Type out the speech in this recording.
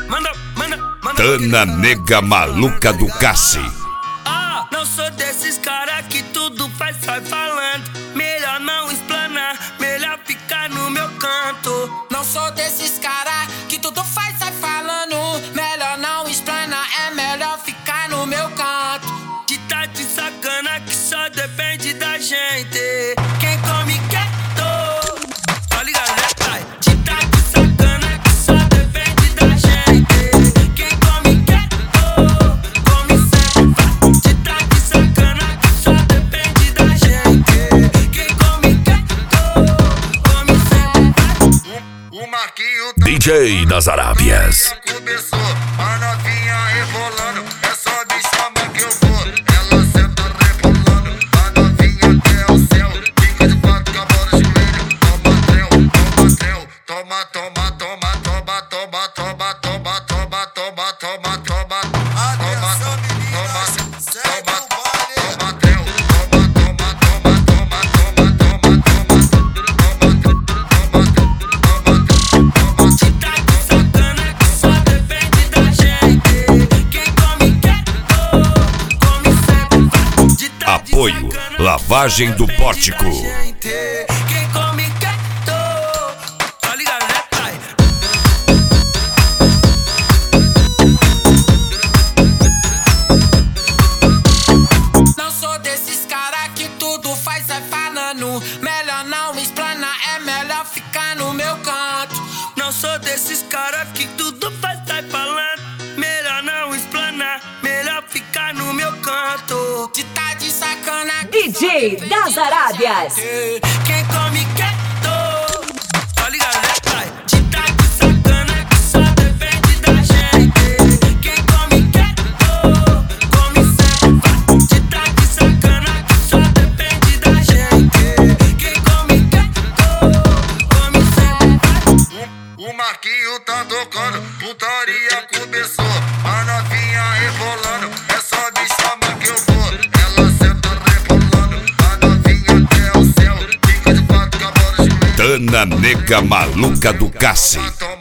Tana Nega Maluca do Cassi. Não sou desses cara que tudo faz, sai falando. Melhor não explanar, melhor ficar no meu canto. Não sou desses cara que tudo faz, sai falando. Melhor não explanar, é melhor ficar no meu canto. Que tá de sacana que só depende da gente. Quem come quieto, tá ligado, né, pai? Que tá de sacana que só depende da gente. Quem come quieto, come sempre. Que tá de sacana que só depende da gente. Quem come quieto, come sempre. O Marquinho DJ das Arábias. começou, a novinha rebolando. É só me chamar que eu vou. Ela senta rebolando, a novinha até o céu. Fica de quatro com a bola no joelho. Toma trel, toma trel. Toma, toma, toma, toma, toma, toma, toma, toma, toma, toma, toma. Atenção, meninas, segue o baile. Toma trel, toma, toma, toma, toma, toma, toma, Que tá de sacana que só depende da gente. Quem come quieto, come sempre. Que tá de Apoio sacana Lavagem do Pórtico. Quem come quieto, tá ligado, né, pai? Não sou desses cara que tudo faz, sai falando. Melhor não explanar, é melhor ficar no meu canto. Não sou desses cara que tudo faz, sai falando. Melhor não explanar, melhor ficar no meu canto. Que tá de sacana DJ das Arábias. Quem come quieto, tá ligado, né, pai? Que tá de sacana que só depende da gente. Quem come quieto, come sempre. Que tá de sacana que só depende da gente. Quem come quieto, come sempre. O Marquinho tá tocando, putaria começou. A novinha rebolando, é só me chamar que eu vou. Ela senta rebolando, a novinha até o céu. Fica de quatro com a bola no joelho. Tana Nega Maluca do Cassi. Toma,